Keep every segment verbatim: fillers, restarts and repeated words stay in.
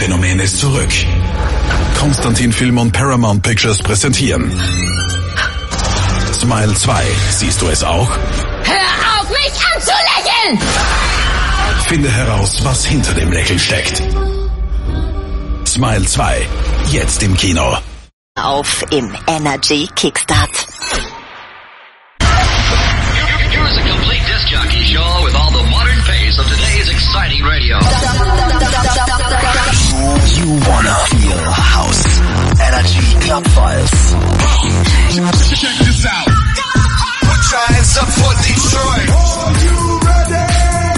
Phänomen ist zurück. Konstantin Film und Paramount Pictures präsentieren Smile zwei. Siehst du es auch? Hör auf, mich anzulächeln! Finde heraus, was hinter dem Lächeln steckt. Smile zwei. Jetzt im Kino. Auf im Energy Kickstart. Here's a complete disc jockey show with all the modern pace of today's exciting radio. You wanna feel house. Energy Club Files. Check this out. Put your hands up for Detroit. Are you ready?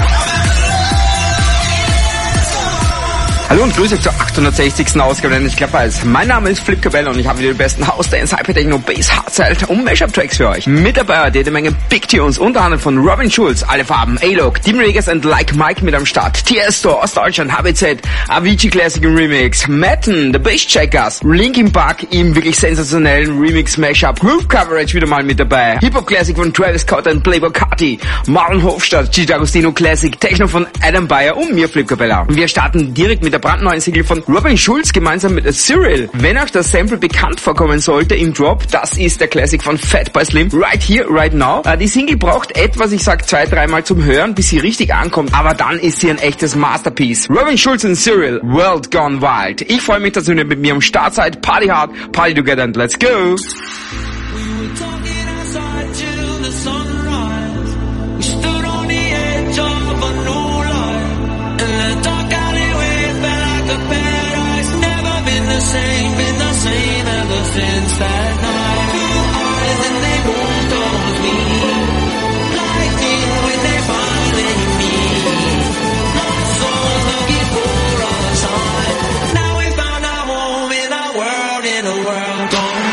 Hallo und Grüße zur achthundertsechzigsten Ausgabe des Clubhouse. Mein Name ist Flip Cabell und ich habe wieder die besten House, Dance, Hypertechno, Bass, Hardstyle und Mashup-Tracks für euch. Mit dabei hat jede Menge Big Tunes, unter anderem von Robin Schulz, Alle Farben, A-Log, Dim Regis and Like Mike mit am Start, Tiesto aus Deutschland, H B Z, Avicii Classic im Remix, Matten, The Bass Checkers, Linkin Park im wirklich sensationellen Remix-Mashup, Groove Coverage wieder mal mit dabei, Hip-Hop Classic von Travis Scott und Playboy Carti, Marlon Hofstadt, Gigi D'Agostino Classic, Techno von Adam Beyer und mir Flip Cabella. Wir starten direkt mit der brandneuen Single von Robin Schulz gemeinsam mit Cyril. Wenn euch das Sample bekannt vorkommen sollte im Drop, das ist der Classic von Fatboy Slim, Right Here, Right Now. Die Single braucht etwas, ich sag zwei, dreimal zum Hören, bis sie richtig ankommt, aber dann ist sie ein echtes Masterpiece. Robin Schulz und Cyril, World Gone Wild. Ich freue mich, dass ihr mit mir am Start seid. Party hard, party together and let's go! Same, been the same ever since that night. Two eyes and they moved towards me, lightning when they finally meet. Lost souls looking for a sign. Now we found our home in our world, in a world gone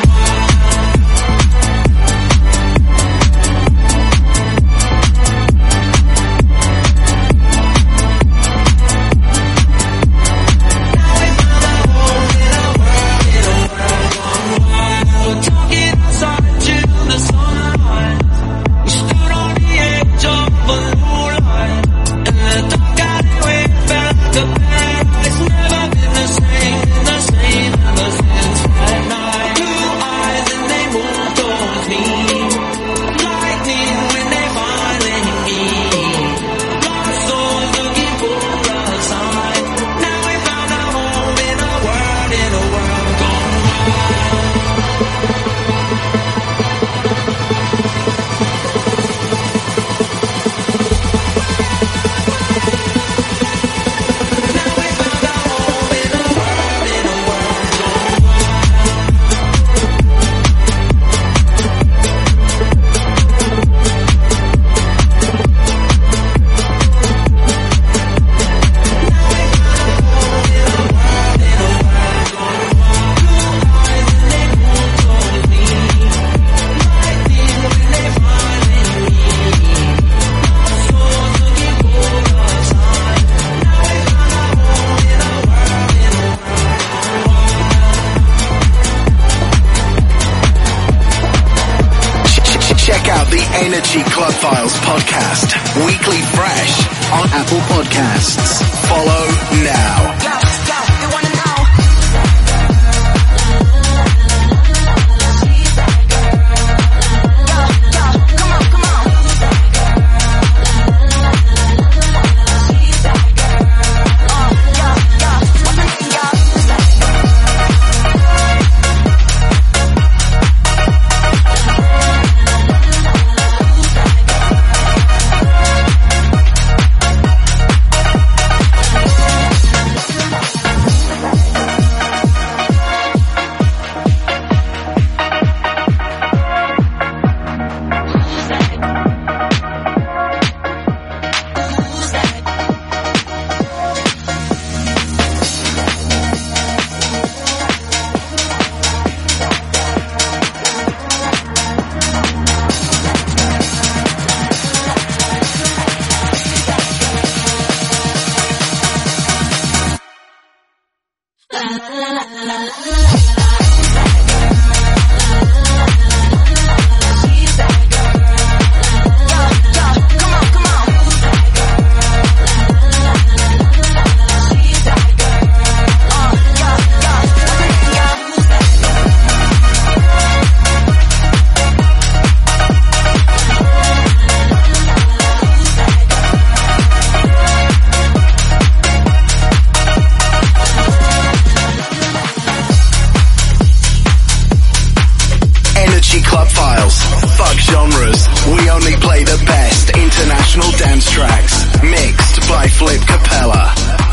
Energy Club Files podcast, weekly fresh on Apple Podcasts. Follow now.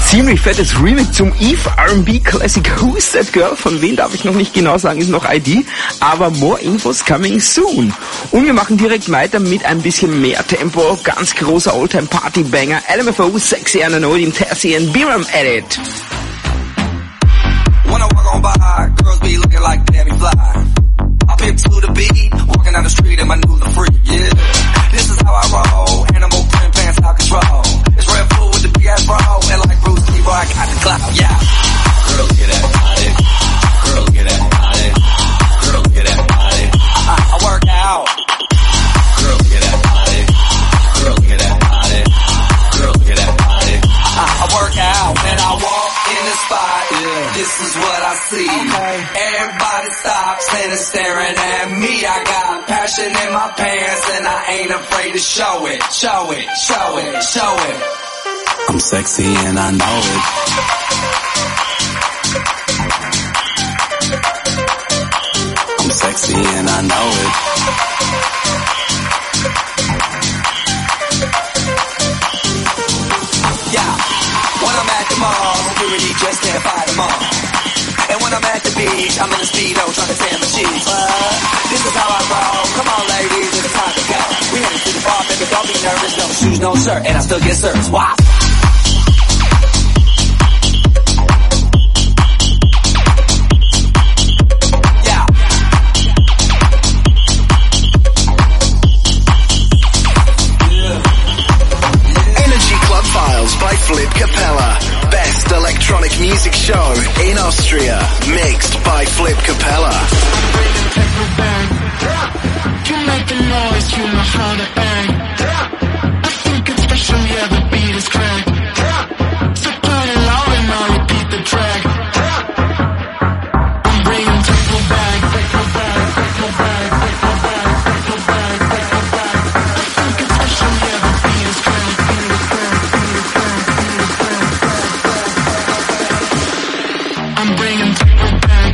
Ziemlich fettes Remix zum Eve R and B Classic Who's That Girl? Von wem darf ich noch nicht genau sagen, ist noch I D, aber more infos coming soon. Und wir machen direkt weiter mit ein bisschen mehr Tempo, ganz großer Oldtime Party Banger, L M F O, Sexy and Annoyed im Tessie and Biram Edit. When I walk on by, girls be looking like Debbie Fly. I pimp to the beat, walking down the street in my new the freak, yeah. This is how I roll, animal print pants out control. It's Red Bull with the big ass bra, and like Bruce Lee, boy, I got the clout, yeah. Girl, look at that body. Girl, look at that body. Girl, look at that body. I, I work out. Girl, look at that body. Girl, look at that body. Girl, look at that body. I, I work out when I walk in the spot. Yeah. This is what I see. Okay. Everybody stops and is staring at me. I got passion in my pants and I ain't afraid to show it. Show it, show it, show it. I'm sexy and I know it. I'm sexy and I know it. Yeah, when I'm at the mall, security just can't fight them all. And when I'm at the beach, I'm in a speedo trying to tan my cheeks. But this is how I roll. Come on, ladies, it's time to go. We headed to the bar, baby, don't be nervous. No shoes, no shirt, and I still get served. Wow. By Flip Capella. Best electronic music show in Austria. Mixed by Flip Capella. You make a noise, you know how to bang. I think it's special, yeah, the beat is cracked. So turn it loud and I'll repeat the track. I'm bringing techno back, techno back, techno back, techno back, techno back, techno back. I think it's special, yeah, the beat is cracked, beat is cracked, beat is cracked, beat is cracked. I'm bringing techno back.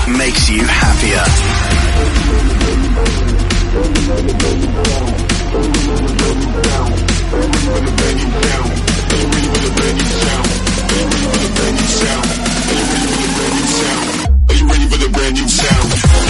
makes you happier. Are you ready for the brand new sound?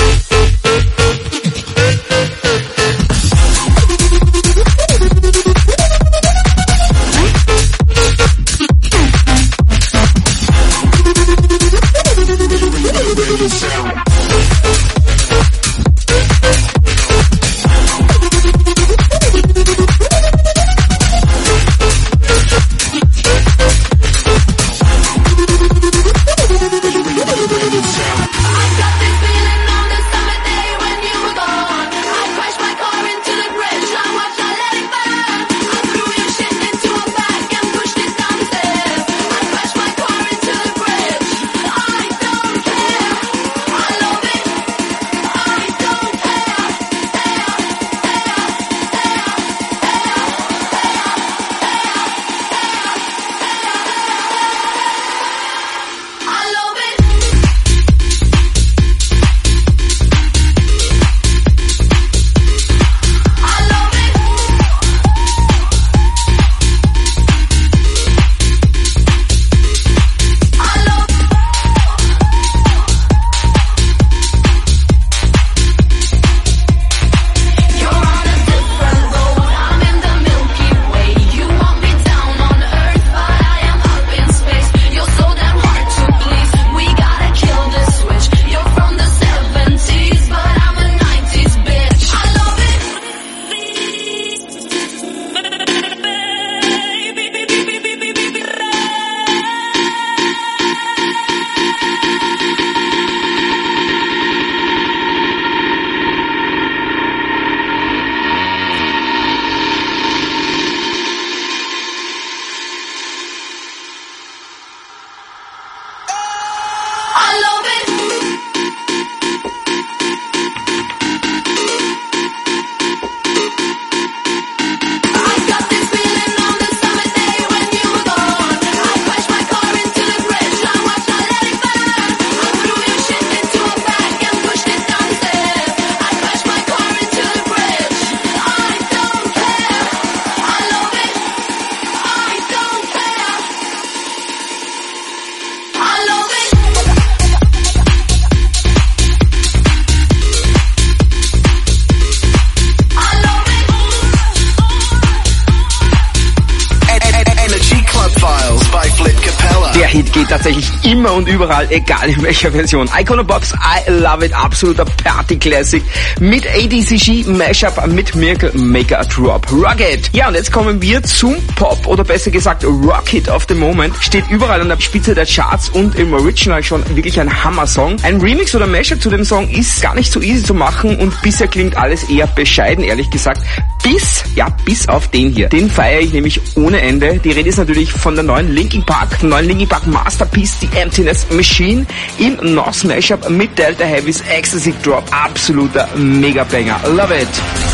Geht tatsächlich immer und überall, egal in welcher Version. Iconobox, I Love It, absoluter Party-Classic mit A D C G, Mashup mit Miracle Maker Drop Rocket. Ja, und jetzt kommen wir zum Pop, oder besser gesagt Rocket of the Moment. Steht überall an der Spitze der Charts und im Original schon wirklich ein Hammer-Song. Ein Remix oder Mashup zu dem Song ist gar nicht so easy zu machen und bisher klingt alles eher bescheiden, ehrlich gesagt. Bis, ja, bis auf den hier. Den feiere ich nämlich ohne Ende. Die Rede ist natürlich von der neuen Linkin Park, neuen Linkin Park Masterpiece, The Emptiness Machine, im North Mashup mit Delta Heavy's Ecstasy Drop. Absoluter Mega-Banger. Love it.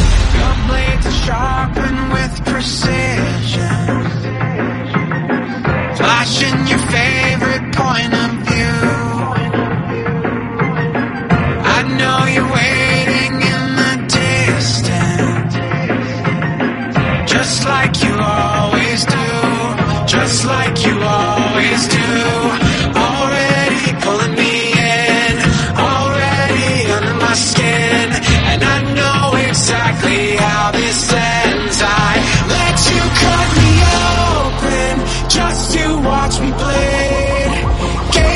Flashing your favorite point of view. I know you're waiting in the distance, just like you always do, just like you always do. Already pulling me in, already under my skin, and I know exactly how this ends. I let you cut me open just to watch me bleed. Gave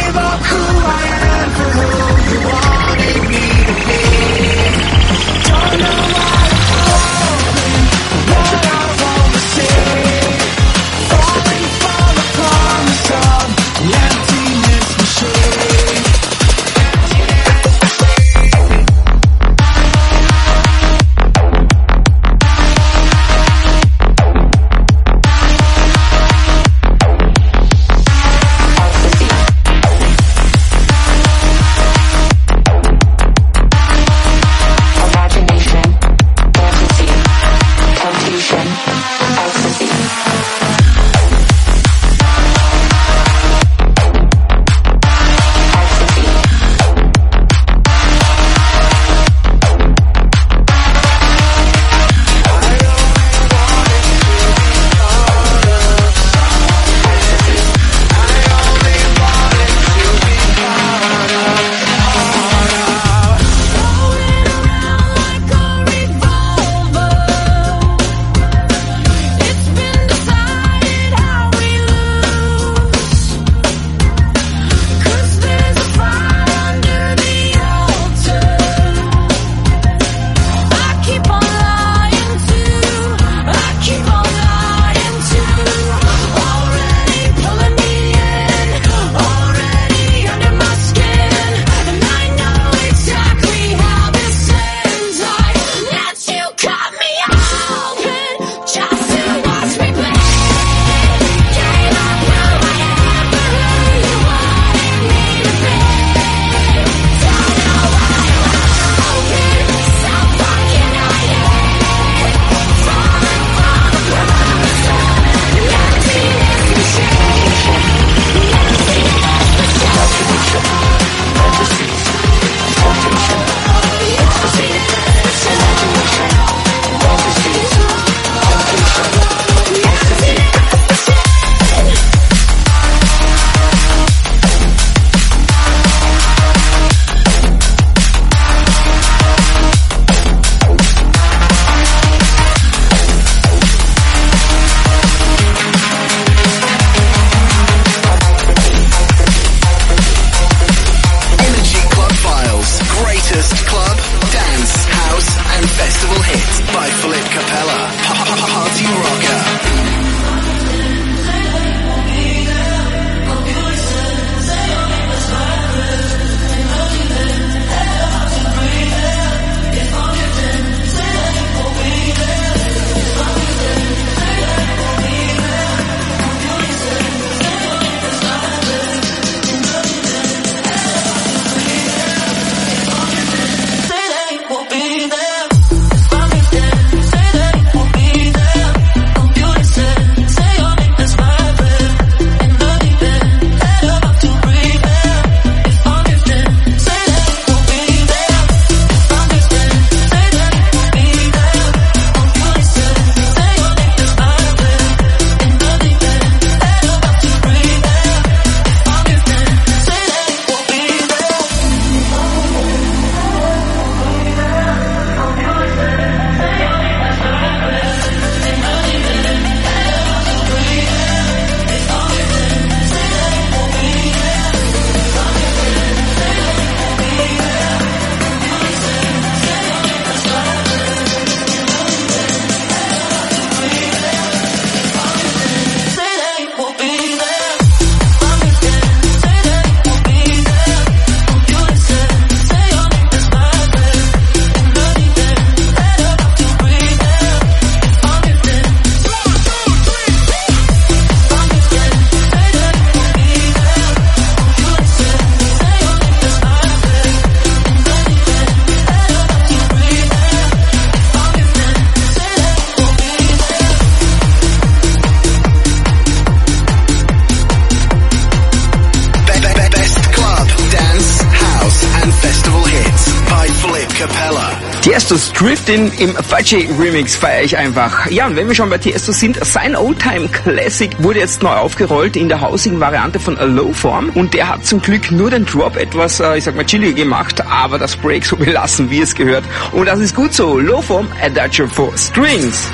Tiesto's Driftin' im Apache Remix feiere ich einfach. Ja, und wenn wir schon bei Tiesto sind, sein Oldtime Classic wurde jetzt neu aufgerollt in der hausigen Variante von Lowform und der hat zum Glück nur den Drop etwas, äh, ich sag mal, chilliger gemacht, aber das Break so belassen, wie es gehört. Und das ist gut so. Lowform, Adagio for Strings.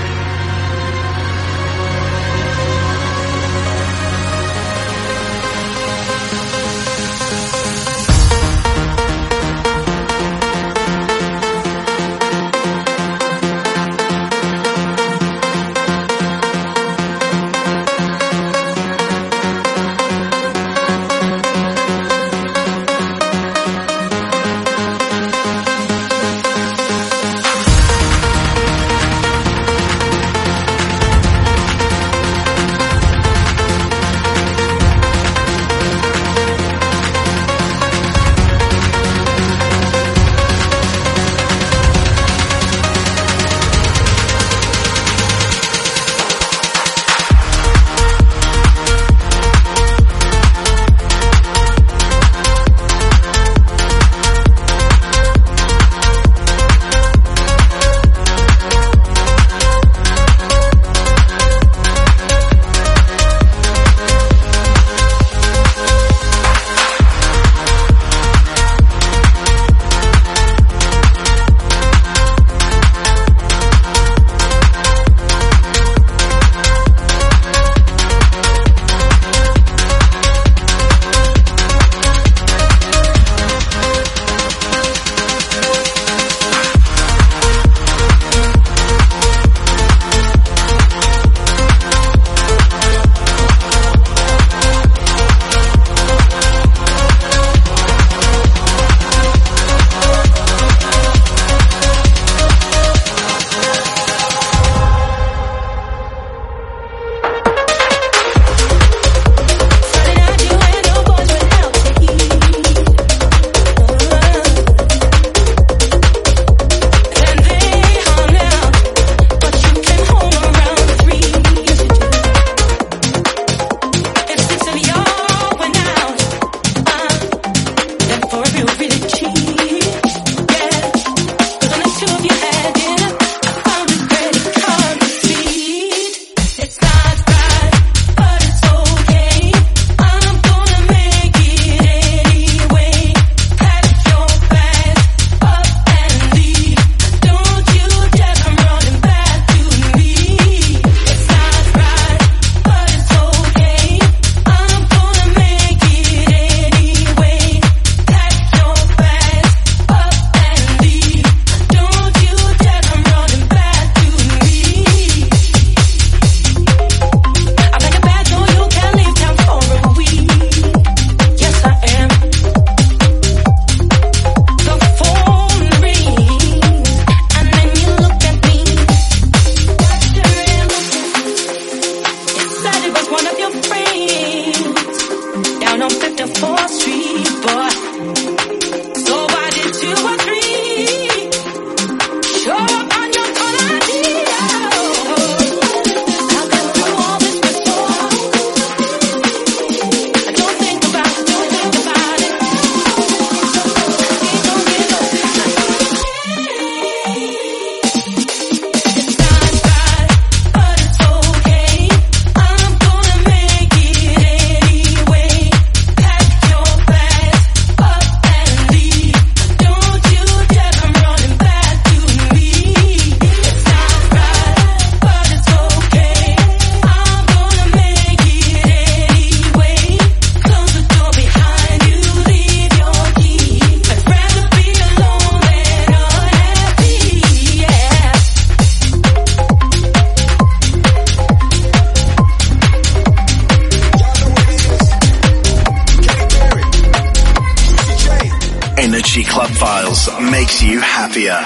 Energy Club Files makes you happier.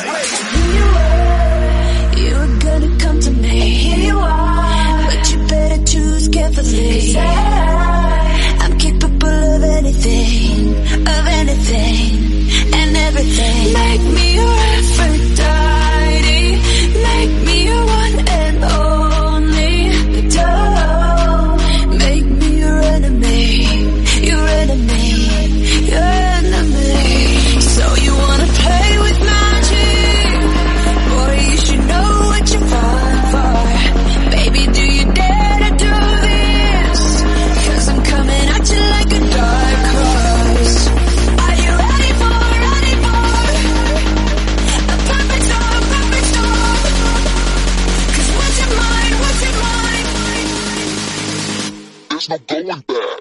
You were gonna come to me. Here you are, but you better choose carefully. I'm capable of anything, of anything, and everything. Make me your Aphrodite. Make me your one and only. But don't make me your enemy, your enemy, your enemy. So you wanna play with magic? There's no going back.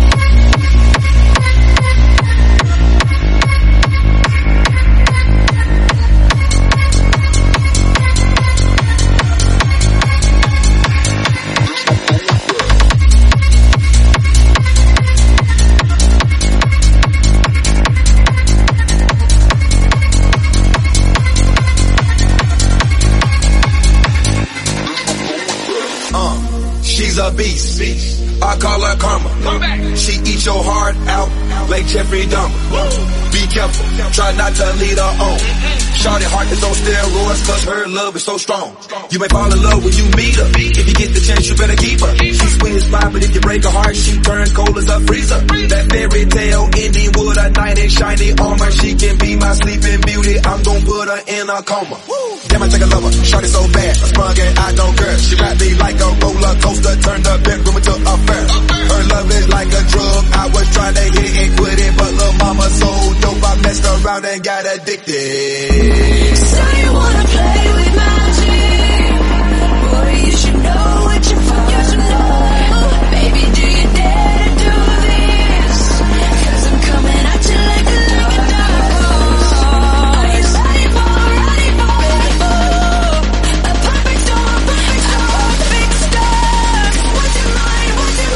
She's a beast. beast. I call her karma. She eats your heart out like Jeffrey Dahmer. Be careful, try not to lead her on. Shawty heart is on steroids cause her love is so strong. You may fall in love when you meet her. If you get the chance, you better keep her. She sweet as pie, but if you break her heart, she turn cold as a freezer. That fairy tale ending with a knight in shiny armor. She can be my sleeping beauty. I'm gon' put her in a coma. Damn, I take a lover. Shawty so bad, I sprung and I don't care. She ride me like a roller coaster, turn the bedroom into a fair. Her love is like a drug. I was trying to hit and quit it, but lil' mama so dope, I messed around and got addicted. So you wanna play with magic? Boy, you should know what you're fucking for. Baby, do you dare to do this? Cause I'm coming at you like a, like a dog. Are you ready for, ready for, ready for a perfect storm, perfect storm, perfect storm? What's in mind, what's in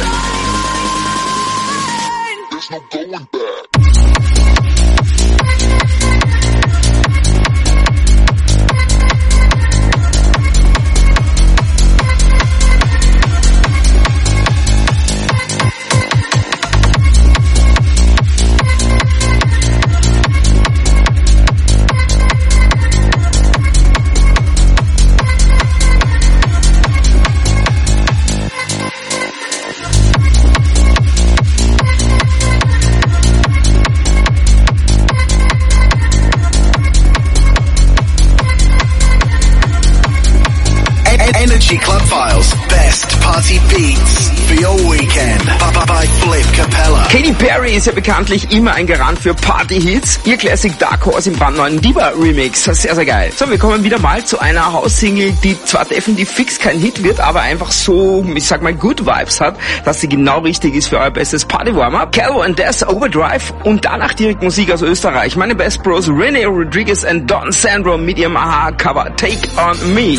mind? There's no going back. Energy Club Files, best party beats for your weekend. By Flip Capella. Katy Perry ist ja bekanntlich immer ein Garant für Party-Hits. Ihr Classic Dark Horse im brandneuen Diva-Remix. Sehr, sehr geil. So, wir kommen wieder mal zu einer House-Single, die zwar definitiv fix kein Hit wird, aber einfach so, ich sag mal, Good Vibes hat, dass sie genau richtig ist für euer bestes Party-Warm-Up. Calvo and Des, Overdrive und danach direkt Musik aus Österreich. Meine Best Bros, Rene Rodriguez und Don Sandro mit ihrem Aha-Cover Take On Me.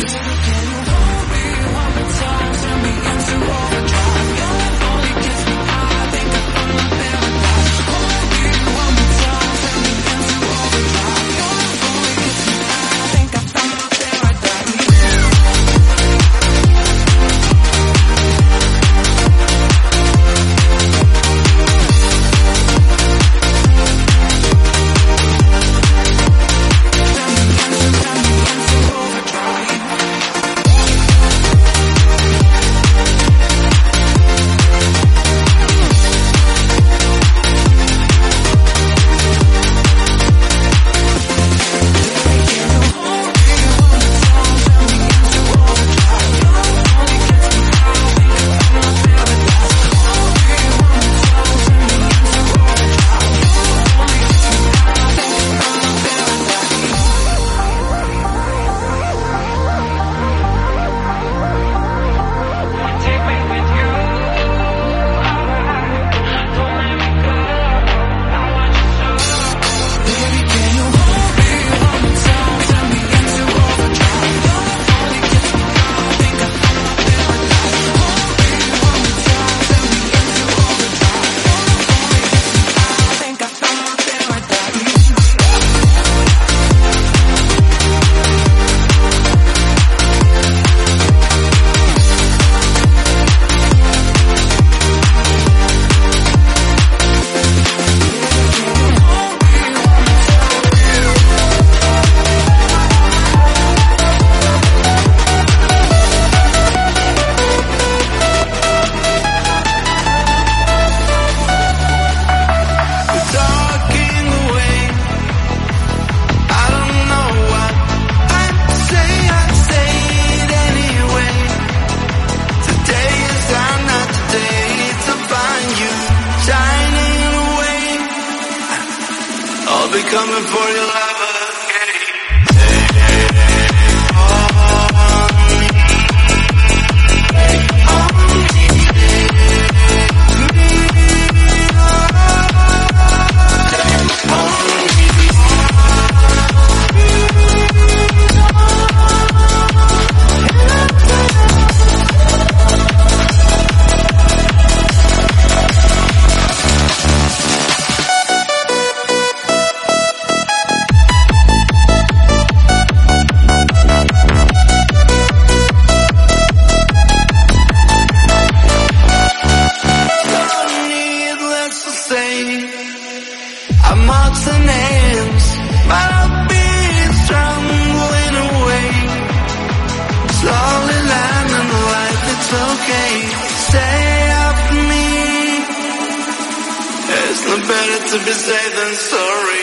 coming for your lover. to be safe than sorry.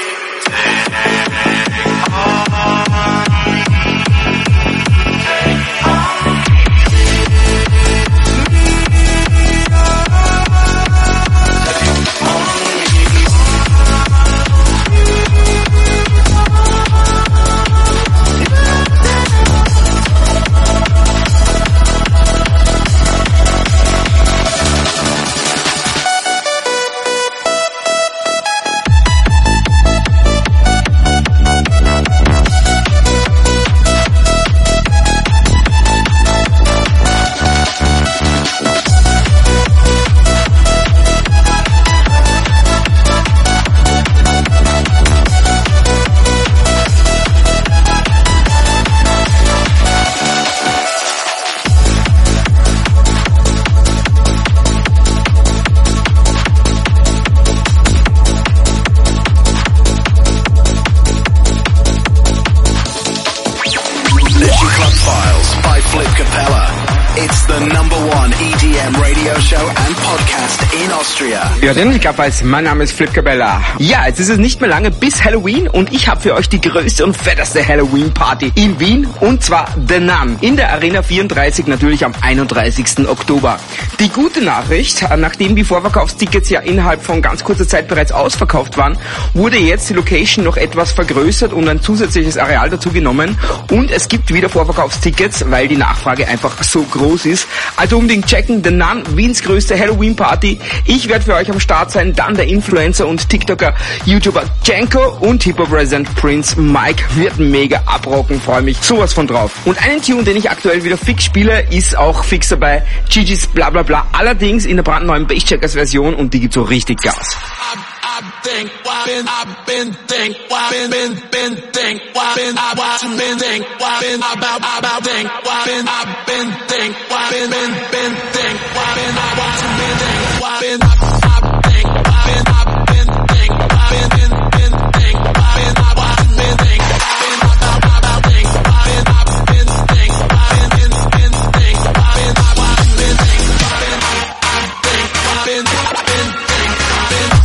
Ja, denn ich glaube, mein Name ist Flip Cabella. Ja, jetzt ist es nicht mehr lange bis Halloween und ich habe für euch die größte und fetteste Halloween-Party in Wien und zwar The Nun in der Arena vierunddreißig, natürlich am einunddreißigsten Oktober. Die gute Nachricht, nachdem die Vorverkaufstickets ja innerhalb von ganz kurzer Zeit bereits ausverkauft waren, wurde jetzt die Location noch etwas vergrößert und ein zusätzliches Areal dazu genommen und es gibt wieder Vorverkaufstickets, weil die Nachfrage einfach so groß ist. Also unbedingt checken, The Nun, Wiens größte Halloween-Party. Ich werde für euch am Start sein, dann der Influencer und TikToker, YouTuber Jenko und Hip-Hop-Resident Prince Mike wird mega abrocken, freue mich sowas von drauf. Und einen Tune, den ich aktuell wieder fix spiele, ist auch fix dabei, Gigi's Bla Bla Bla, allerdings in der brandneuen Bassjackers Version und die gibt so richtig Gas. I've been, been, I've been think, been, been, been think, been, I watch been think, been about, about think, been, I've been think, been, been, been think, been, I watch been think, been, I think, been, I've been think, been, been, been think, been, I watch been think, been about, about think, been, I've been think, been, been, been think, been, I watch been think, been, I think, been, been think, been.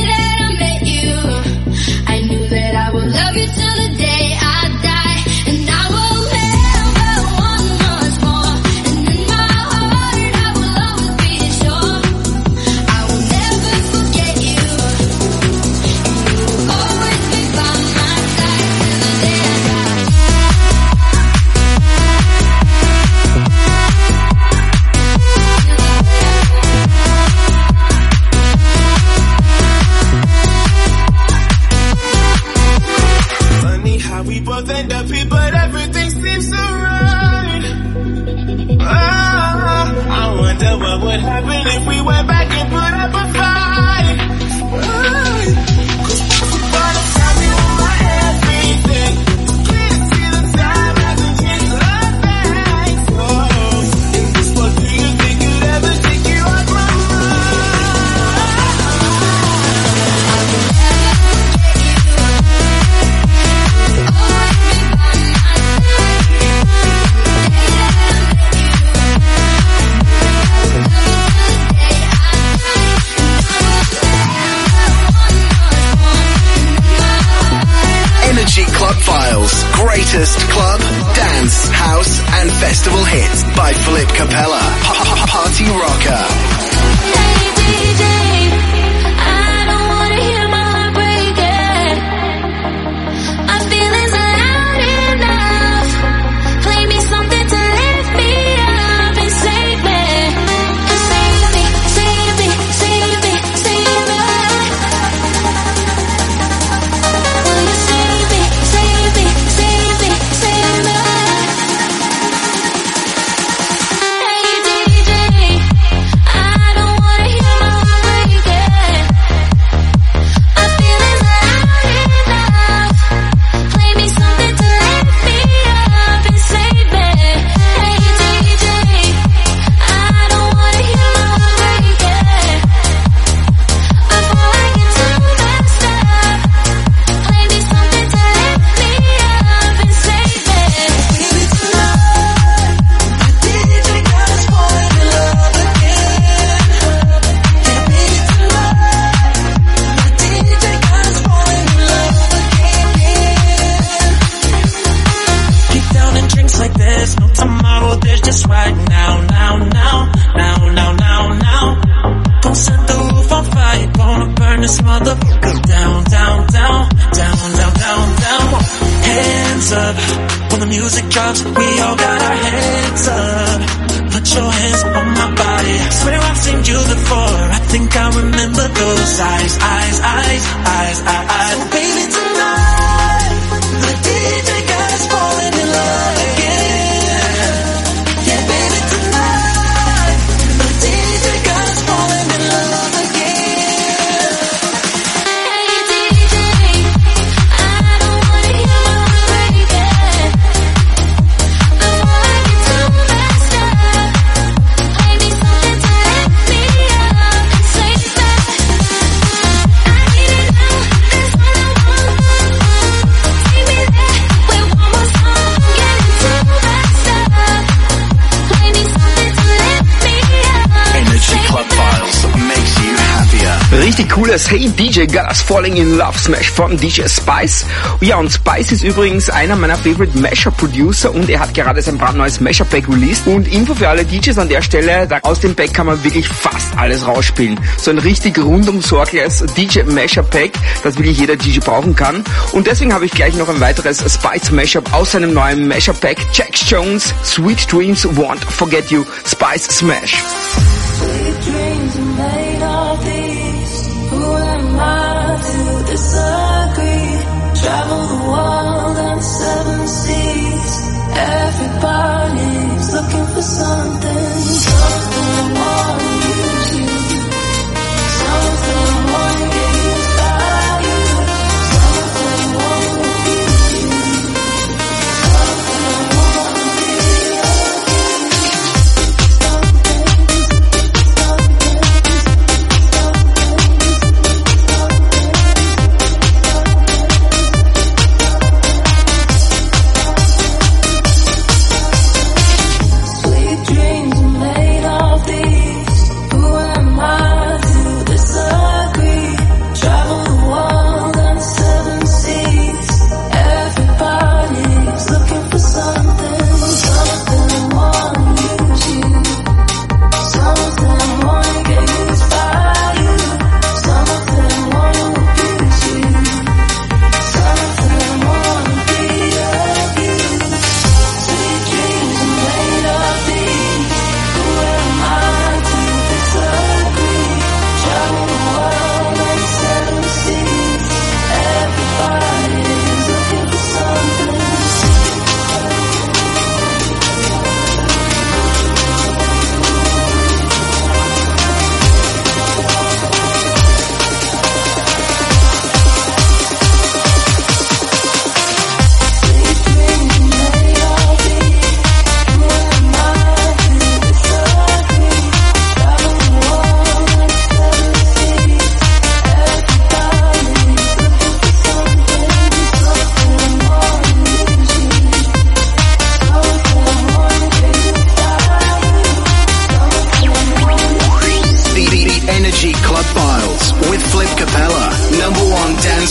Love you till the day I die, and I latest club, dance, house, and festival hits by Flip Capella. Party Rocker. Hey D J, I don't wanna hear my heart breaking. My feelings are loud enough. Play me something to lift me up and save me. And save me, save me, save me, save me. Will you save me, save me, save me, save me? Hey D J, I don't wanna hear my heart breaking. My feelings are loud enough. Play me something to lift me up and save me. Hey D J, I don't wanna hear my heart breaking. Before I get too messed up, play me something to lift me up and save me. Baby tonight, the D J got us falling in love again. Yeah, baby tonight, the D J got us falling in love again. Keep down and drinks like this, no tomorrow, there's just right now, now, now, now, now, now, now. Gonna set the roof on fire, gonna burn this motherfucker down, down, down, down, down, down, down. Hands up, when the music drops, we all got our hands up. Put your hands on my body, swear I've seen you before. I think I remember those eyes, eyes, eyes, eyes, eyes, eyes. So baby tonight, the D J got us falling in love again. Yeah, baby tonight, the D J got us falling in love again. Hey D J, I don't wanna hear my heart breaking. Before I get too messed up, play me something to lift me up and save me. I need it now, that's all I want. Take me there with one more song, getting too messed up. Play me something to lift me up. Energy Club Files makes you happier. Richtig cooles Hey D J Got Us Falling in Love Smash von D J Spice. Ja, und Spice ist übrigens einer meiner Favorite Mashup Producer und er hat gerade sein brandneues Mashup Pack released. Und Info für alle D Js an der Stelle, da aus dem Pack kann man wirklich fast alles rausspielen. So ein richtig rundum sorglos D J Mashup Pack, das wirklich jeder D J brauchen kann. Und deswegen habe ich gleich noch ein weiteres Spice Mashup aus seinem neuen Mashup Pack. Jax Jones, Sweet Dreams Won't Forget You, Spice Smash. Sweet dreams are made of these. Who am I to disagree? Travel the world and seven seas. Everybody's looking for something. Something won't use you. Something won't get used by you. Something won't use you. Something won't be okay. Something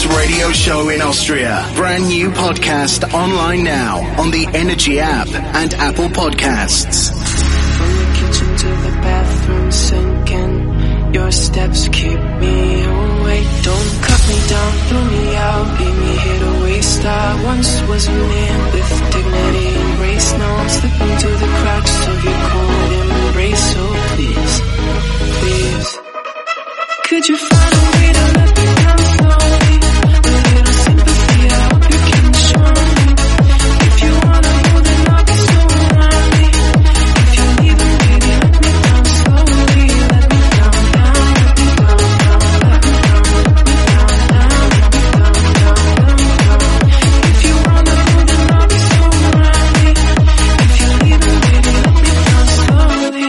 best radio show in Austria. Brand new podcast online now on the Energy app and Apple Podcasts. From the kitchen to the bathroom sinking, your steps keep me awake. Don't cut me down, throw me out, leave me here to waste. I once was a man with dignity and grace. Now I'm slipping through the cracks of your cold embrace. So please, please, could you find a way to let me down slowly? A little sympathy, I hope you can show me. If you wanna move, then I'll be so lonely. If you're leaving, baby, let me down slowly. Let me down, down, let me down, down, let me down, let me down, down, let me down, down, let me down. If you wanna move, then I'll be so lonely. If you're leaving, baby, let me down slowly.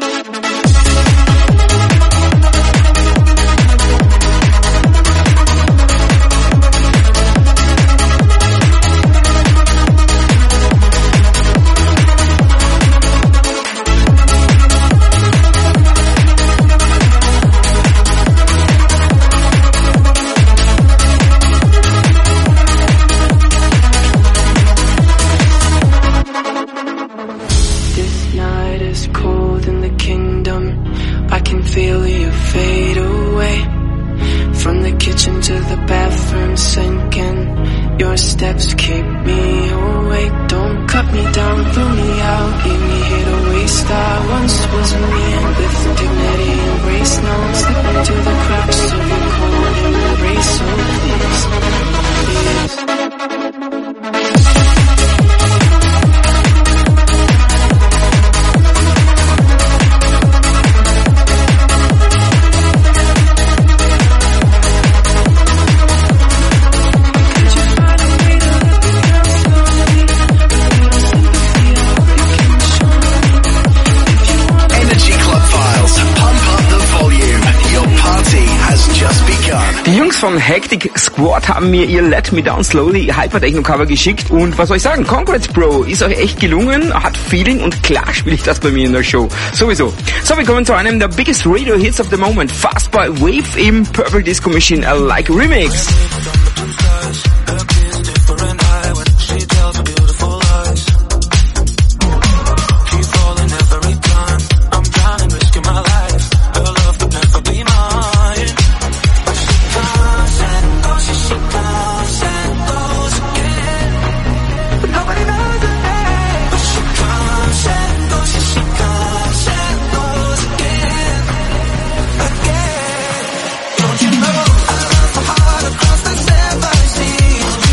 This night is cold in the kingdom. I can feel you fade away. From the kitchen to the bathroom sinking, your steps keep me awake. Don't cut me down, throw me out, leave me here to waste. I once was a man with dignity and grace. Now I'm slipping through the cracks of your cold embrace. So please, please. Die Jungs von Hectic Squad haben mir ihr Let Me Down Slowly Hypertechno-Cover geschickt und was soll ich sagen, Congrats Bro, ist euch echt gelungen, hat Feeling und klar spiele ich das bei mir in der Show, sowieso. So, wir kommen zu einem der biggest radio hits of the moment, Fast by Wave im Purple Disco Machine A Like Remix. Don't you know I love her hard across the seven seas?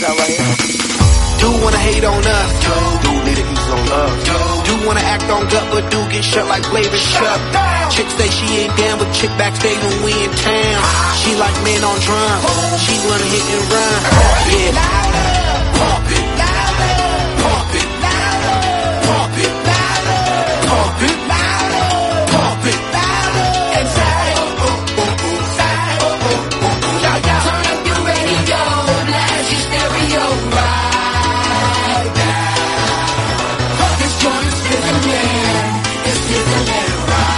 out right here. Do wanna hate on us, do need to ease on love. Do wanna act on gut, but do get shut like Flavor Chuck. Chick say she ain't down, but chick backstage when we in town. She like men on drum, she wanna hit and run. Yeah, pump it, pump it, pump it, pump it, pump it, and say, oh, oh, oh, oh, say, oh, oh, oh, oh, yeah, yeah. Turn up your radio, blast your stereo, right now. This joint is Disneyland, it's Disneyland, right?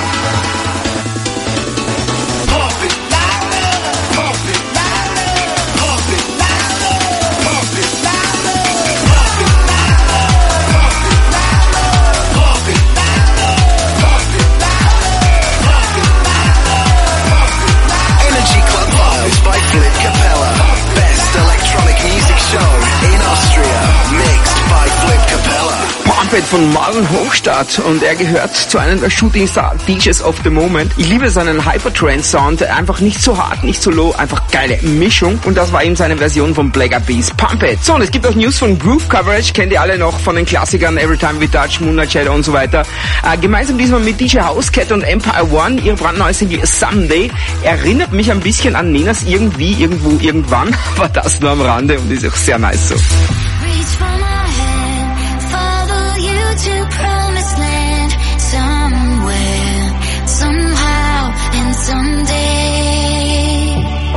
Pump it louder, pump it louder, pump it louder, pump it louder, pump it louder, pump it louder, pump it louder, pump it louder, pump it louder, pump it louder. Energy Club Files by Flip Capella. Best electronic music show in Austria. Mixed by Flip Capella. Pump It von Marlon Hochstadt und er gehört zu einem der Shooting Star D Js of the Moment. Ich liebe seinen Hypertrance-Sound, einfach nicht so hart, nicht so low, einfach geile Mischung und das war eben seine Version von Black Eyed Peas Pump It. So, und es gibt auch News von Groove Coverage, kennt ihr alle noch von den Klassikern Every Time We Touch, Moonlight Shadow und so weiter. Äh, gemeinsam diesmal mit D J Housecat und Empire One, ihre brandneue Single Someday, erinnert mich ein bisschen an Nenas Irgendwie, Irgendwo, Irgendwann, aber das nur am Rande und ist auch sehr nice so. Reach for my hand, follow you to promised land, somewhere, somehow, and someday.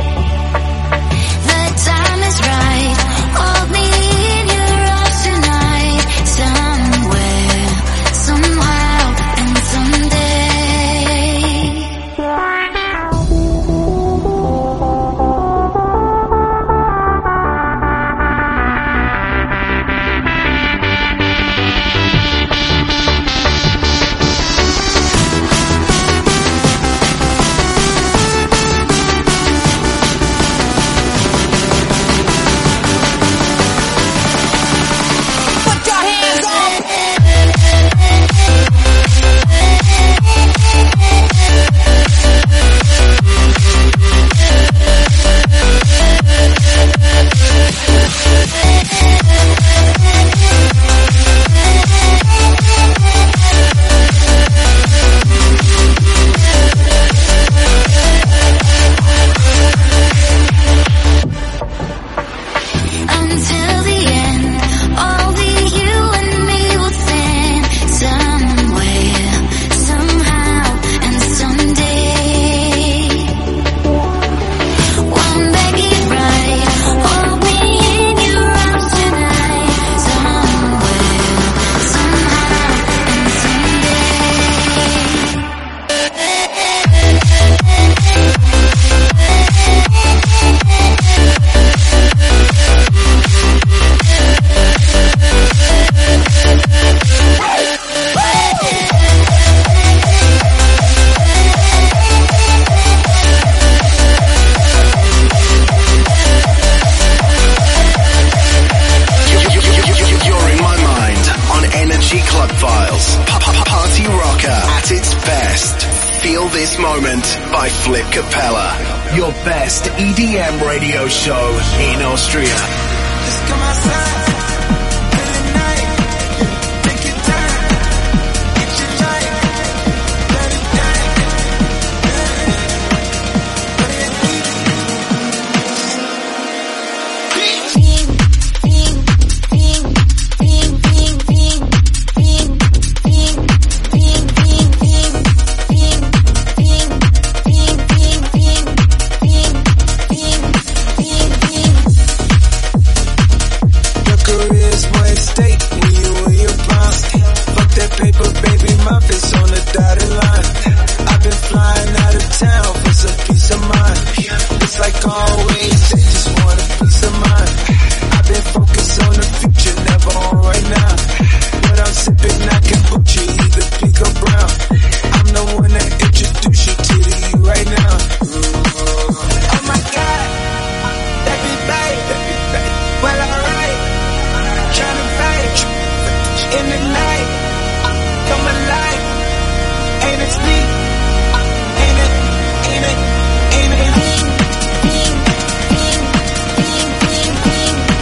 The time is right, hold me in your arms tonight, somewhere, somehow, and someday. Until the end, only you and me will stand, somewhere, somehow, and someday. One baggy ride, hold me in your arms tonight, somewhere, somehow, and You're in my mind on Energy Club Files. Party rocker at its best. Feel This Moment by Flip Capella. Your best E D M radio show in Austria. Just come outside, feel the night, take your time, get your light, let it Your career's more at stake when you in your prime. Fuck that paper, baby, my face on the dotted line. I've been flying out of town for some peace of mind. It's like always, they just want a peace of mind. I've been focused on the future, never on right now. But I'm sipping, I can put you either pink or brown. I'm the one that introduced you to the you right now. Oh my God, that be babe, well alright. Tryna fight in the night, come alive. Ain't it sweet? Ain't it? Ain't it? Ain't it?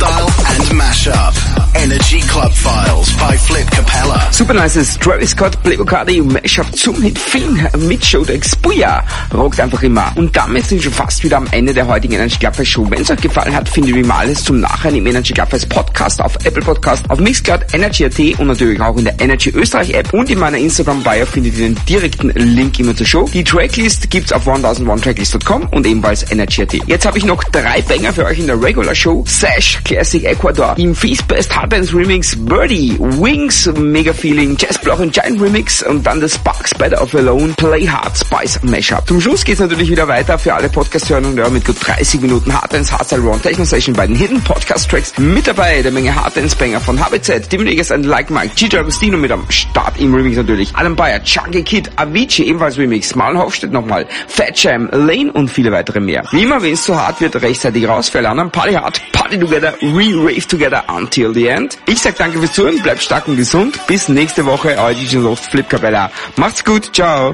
Hardstyle and Mashup. Energy Club Files by Flip Capella. Super nices Travis Scott, Playboi Carti, Mashup zum Hit Finn mit Shodex. Booyah! Rockt einfach immer. Und damit sind wir schon fast wieder am Ende der heutigen Energy Club Files Show. Wenn es euch gefallen hat, findet ihr mal alles zum Nachhören im Energy Club Files Podcast auf Apple Podcast, auf Mixcloud, Energy Punkt at und natürlich auch in der Energy Österreich App. Und in meiner Instagram-Bio findet ihr den direkten Link immer zur Show. Die Tracklist gibt's auf1001 tracklist Punkt com und ebenfalls Energy Punkt at. Jetzt habe ich noch drei Banger für euch in der Regular Show. Sash, Classic Ecuador, im Feast Best Hardbands Remix, Birdie, Wings, Mega Feeling, Jazzblock und Giant Remix und dann das Sparks Better of Alone, Play Hard, Spice Mashup. Zum Schluss geht's natürlich wieder weiter für alle Podcast-Hörer und Hörer mit gut dreißig Minuten Hardbands, Hardstyle Raw und Techno Session bei den Hidden Podcast Tracks. Mit dabei der Menge Hardbands Banger von H B Z, Tim Vegas und Like Mike, Gigi Agostino mit am Start im Remix natürlich, Alan Bayer, Chunky Kid, Avicii ebenfalls Remix, Marlon Hofstedt nochmal, Fat Jam, Lane und viele weitere mehr. Wie immer, wenn es zu hart wird, rechtzeitig raus für alle anderen. Party hard, Party together, re-rave together until the end. Ich sag danke fürs Zuhören, bleibt stark und gesund. Bis nächste Woche, euer D J Loft Flip Capella. Macht's gut, ciao.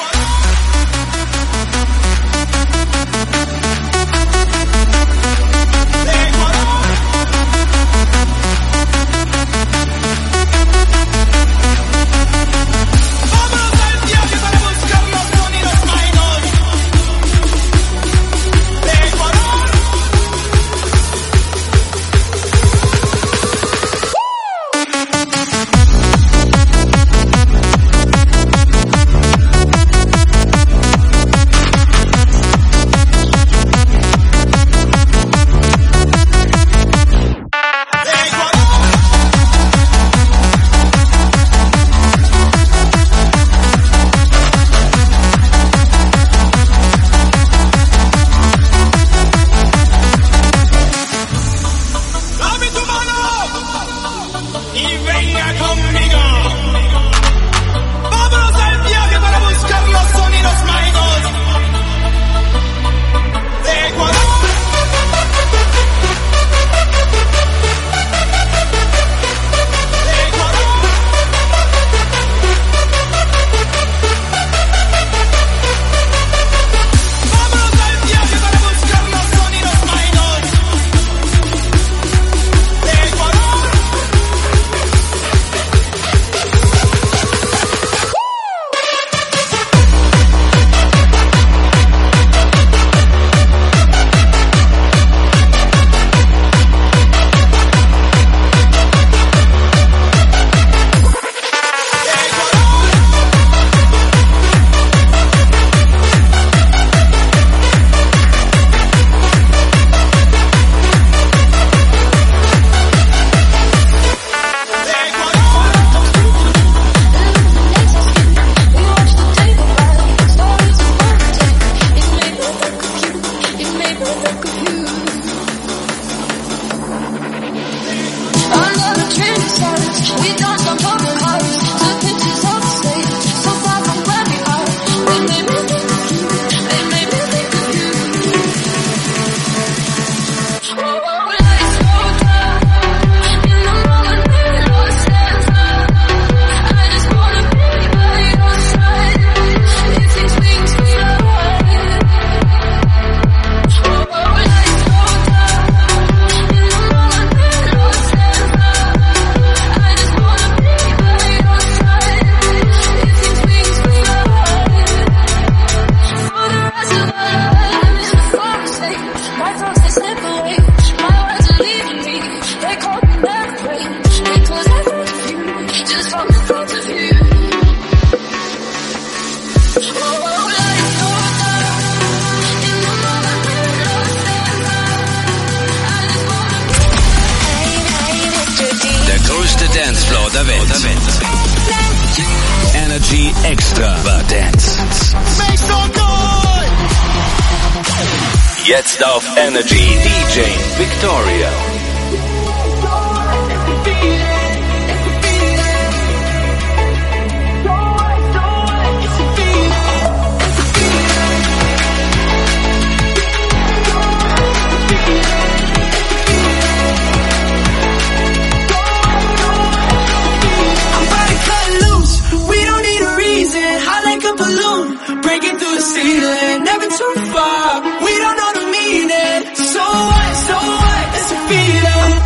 Energy Extravaganza. Jetzt auf Energy D J Victoria. Breaking through the ceiling, never too far. We don't know the meaning. So what? So what? It's a feeling.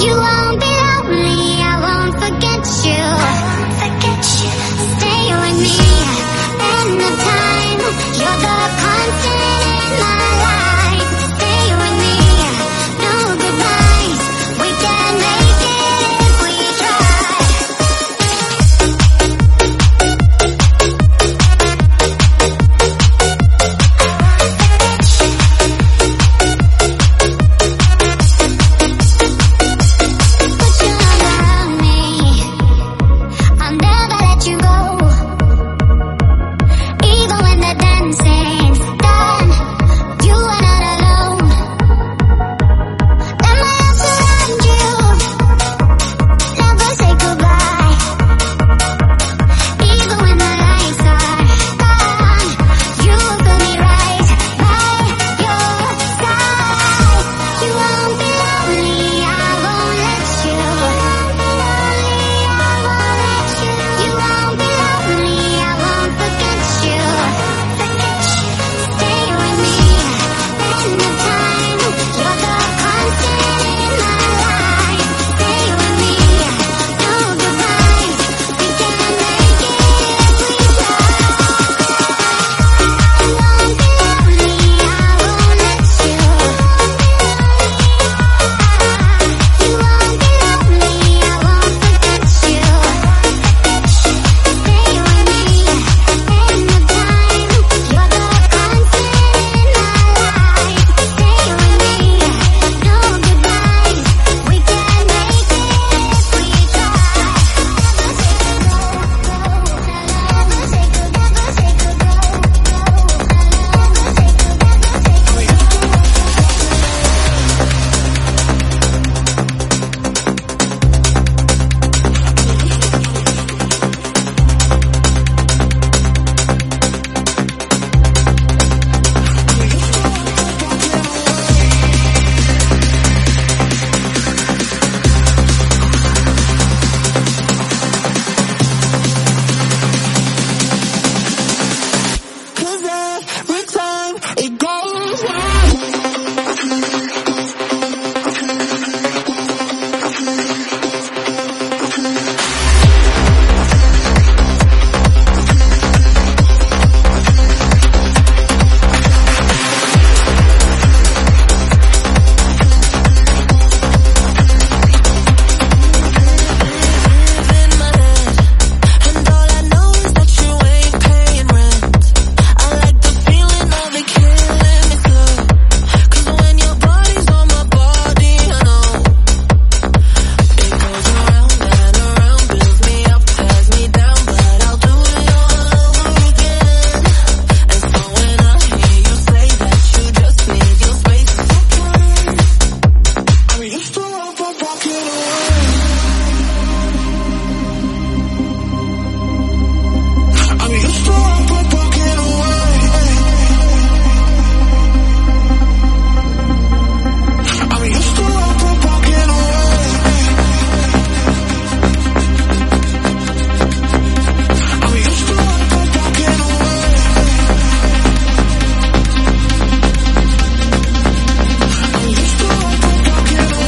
You won't be lonely, I won't forget you. Forget you. Stay with me, end of time. You're the constant in my life. Stay with me, no goodbyes. We can make it if we try. Put your arm around me, I'll never let you go. Even when the dancing's done, you are not alone. Let my arms surround you, never say goodbye. Even when the lights are gone, you will feel me right by your side. You won't be lonely, I won't let you. You won't be lonely, I won't forget you. Stay with me, end of time. You're the constant in my life. Stay with me, no goodbyes. We can make it if we try. You won't be lonely, I won't let you. You won't be lonely, I won't forget you. Stay with me, end of time. You're the constant in my life. Stay with me, no goodbyes. We can make it if we try. Never say go, go, never say go, Cause every time it goes wrong. And all I know is that you ain't paying rent. I like the feeling of it killing me slow. 'Cause when your body's on my body, I know it goes around and around, builds me up, tears me down, but I'll do it all over again. And so when I hear you say that you just need your space, I mean, it's so up for walking away. I mean, it's so up for walking away. I mean, it's so up for walking away. I mean, it's so up for walking away. I mean, it's so up for walking away.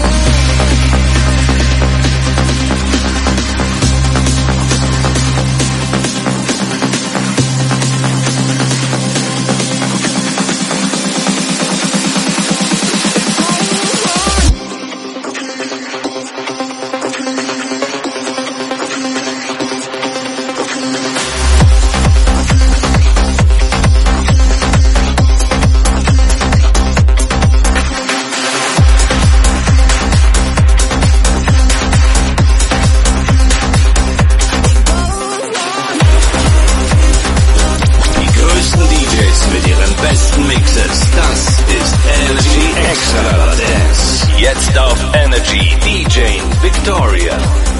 Die größten D Js mit ihren besten Mixes. Das ist Energy Extra Dance. Jetzt auf Energy D J Victoria.